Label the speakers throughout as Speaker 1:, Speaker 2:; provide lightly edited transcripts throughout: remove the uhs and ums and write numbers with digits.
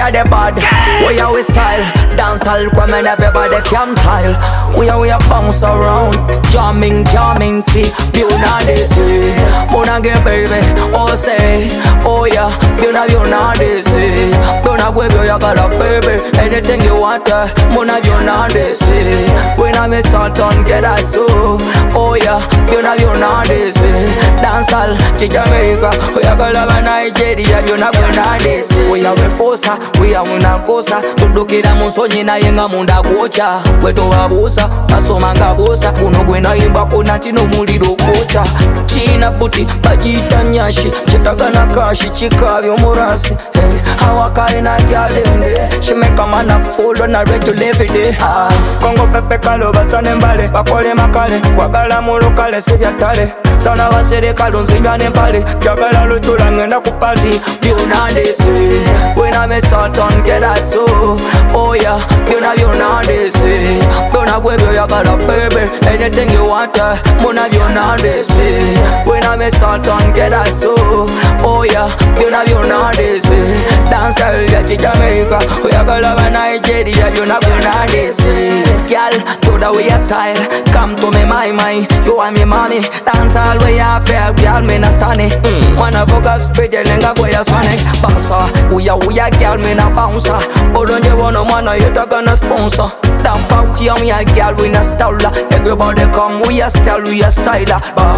Speaker 1: are the bad. We are we style. Dance all come and everybody can tile. We are bounce around. Jamming, see. You know this. Mona get baby. Oh say, oh yeah. You know this. You know where you got a baby. Anything you want, Mona you know this. When I miss out on get a so. Oh yeah. You know this. Dance all to Jamaica. We are gonna love Nigeria. You know this. We are we posa. We are una cosa. Tudukira musonyi na yenga munda gocha. Weto wabusa. Masomanga bosa. Kuno gwena imba kuna tino muliro kocha. China buti. Bajita nyashi. Chitagana kashi. Chikavyo morasi. Hey. Hawakari na gyalende. She make a man a fool on a regular every day. Kongo pepe kalo batane mbale. Bakole makale. Kwagala mulukale sevya tale. Sana wasere kalunzinga nempale. Jagala luchula ngenda kupali. You know this. When I miss out on get a so. Oh yeah. You know this. You know where you got a baby. Anything you want. Mona you know this. When I miss out on get a so. Oh yeah. You know this. Dance all get to Jamaica. We are gonna love Nigeria. You know this. Girl, to the way your style. Come to me my. You are me mommy. Dance all way I feel. Girl me na stunning. Wanna focus speed lenga go ya sonic. Bouncer. We are girl me na bouncer. But don't you wanna you gonna sponsor. Damn fuck you me a girl we na styler. Everybody come we a style we a styler.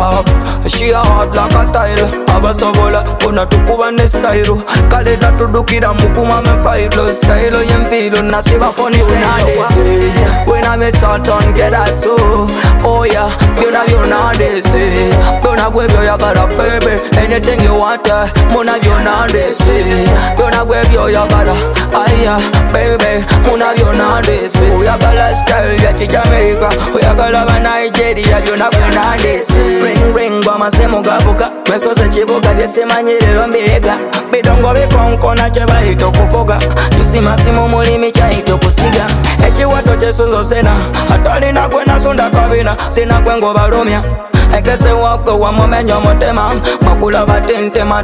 Speaker 1: She a hot like a tile. Abasobola kuna tukuwa ne style. Kale na tudukira mukuma me pailo. Style yempilo na siva poni unadesi. When I miss out on get a so. Oh yeah, you know this. You know where you got a baby. Anything you want, Mona you know this. You know where you got a baby. Mona you know this. We are gonna style get to Jamaica. We are gonna love Nigeria. You know this. Ring bama semo gabuka. Meso se chiboga byesema nyerero mbega. Bidongo bikonko na cheba hito kufoga. Tusima simo mulimi cha hito kusiga. Echi wato chesuzo sena. Hatali na kwena sunda kabina. Sina kwengo baromia. Ekese wako wa momenyo motema. Makula batentema.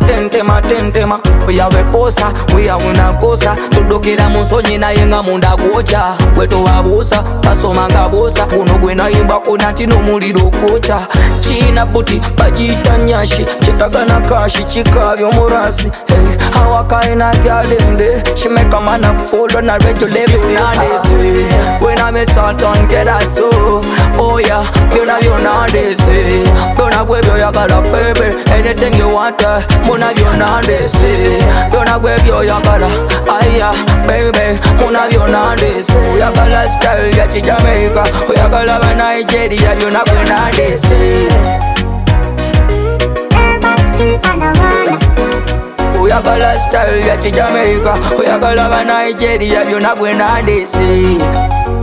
Speaker 1: We are posa, we are una cosa. Tudukira musonyi na yenga munda gocha. Weto wabusa, pasomanga bosa. Kuno gwena imba kuna tino muliro kocha. China buti, bajita nyashi. Chitagana kashi, chikavyo morasi. Hey, hawakari na gyalende. She make a man a fool on a regular every day. When I miss out on get a so. Oh yeah, you know this. You know where you got a baby. Anything you want, Mona you know this. You know where you got a baby. Mona you know this. We are gonna style get to Jamaica. We are gonna love Nigeria. You know this. We are gonna style get to Jamaica. We are gonna love Nigeria. You know this.